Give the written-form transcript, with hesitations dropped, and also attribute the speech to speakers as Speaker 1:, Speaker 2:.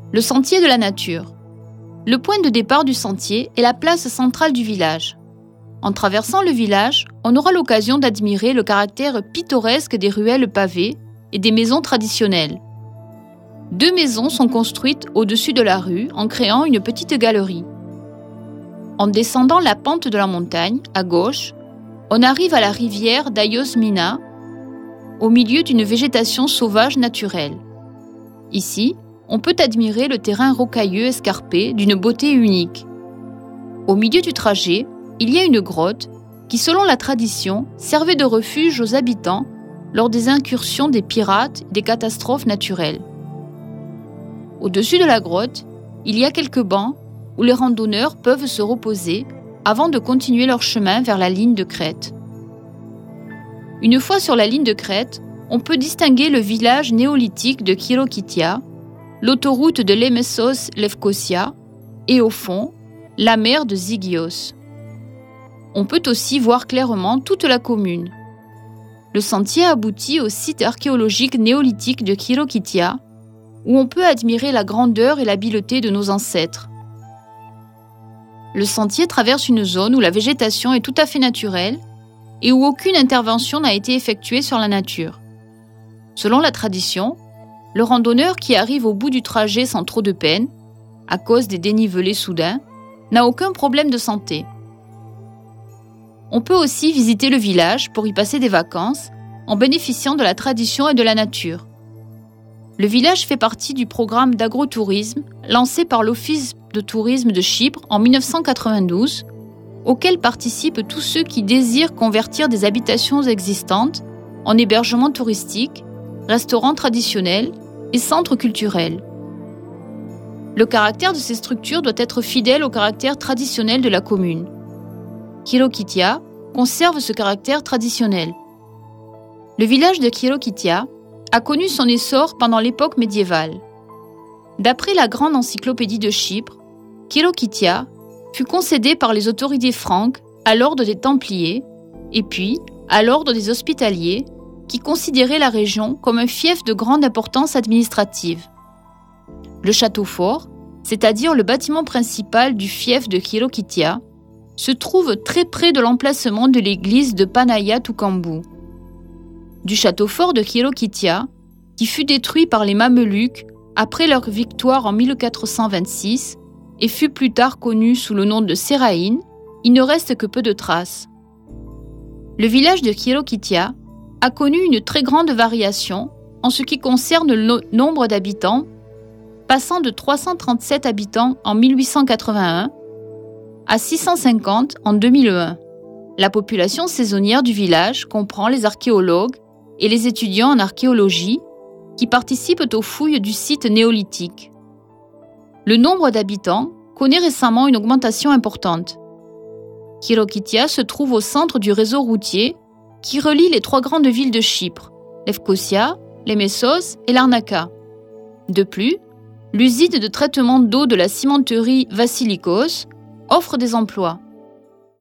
Speaker 1: Le sentier de la nature. Le point de départ du sentier est la place centrale du village. En traversant le village, on aura l'occasion d'admirer le caractère pittoresque des ruelles pavées et des maisons traditionnelles. 2 maisons sont construites au-dessus de la rue en créant une petite galerie. En descendant la pente de la montagne, à gauche, on arrive à la rivière d'Ayosmina, au milieu d'une végétation sauvage naturelle. Ici, on peut admirer le terrain rocailleux escarpé d'une beauté unique. Au milieu du trajet, il y a une grotte qui, selon la tradition, servait de refuge aux habitants lors des incursions des pirates et des catastrophes naturelles. Au-dessus de la grotte, il y a quelques bancs où les randonneurs peuvent se reposer avant de continuer leur chemin vers la ligne de crête. Une fois sur la ligne de crête, on peut distinguer le village néolithique de Kirokitia, l'autoroute de Lemessos-Lefkosia et au fond, la mer de Zygios. On peut aussi voir clairement toute la commune. Le sentier aboutit au site archéologique néolithique de Kirokitia, où on peut admirer la grandeur et l'habileté de nos ancêtres. Le sentier traverse une zone où la végétation est tout à fait naturelle et où aucune intervention n'a été effectuée sur la nature. Selon la tradition, le randonneur qui arrive au bout du trajet sans trop de peine, à cause des dénivelés soudains, n'a aucun problème de santé. On peut aussi visiter le village pour y passer des vacances en bénéficiant de la tradition et de la nature. Le village fait partie du programme d'agrotourisme lancé par l'Office de tourisme de Chypre en 1992, auquel participent tous ceux qui désirent convertir des habitations existantes en hébergements touristiques, restaurants traditionnels et centres culturels. Le caractère de ces structures doit être fidèle au caractère traditionnel de la commune. Kirokitia conserve ce caractère traditionnel. Le village de Kirokitia a connu son essor pendant l'époque médiévale. D'après la grande encyclopédie de Chypre, Kirokitia fut concédé par les autorités franques à l'ordre des Templiers et puis à l'ordre des Hospitaliers qui considéraient la région comme un fief de grande importance administrative. Le château fort, c'est-à-dire le bâtiment principal du fief de Kirokitia, se trouve très près de l'emplacement de l'église de Panaya Toukambu. Du château fort de Kirokitia, qui fut détruit par les Mameluks après leur victoire en 1426 et fut plus tard connu sous le nom de Seraïn, il ne reste que peu de traces. Le village de Kirokitia a connu une très grande variation en ce qui concerne le nombre d'habitants, passant de 337 habitants en 1881 à 650 en 2001. La population saisonnière du village comprend les archéologues et les étudiants en archéologie qui participent aux fouilles du site néolithique. Le nombre d'habitants connaît récemment une augmentation importante. Kirokitia se trouve au centre du réseau routier qui relie les 3 grandes villes de Chypre, Lefkosia, Lemessos et Larnaca. De plus, l'usine de traitement d'eau de la cimenterie Vassilikos offre des emplois.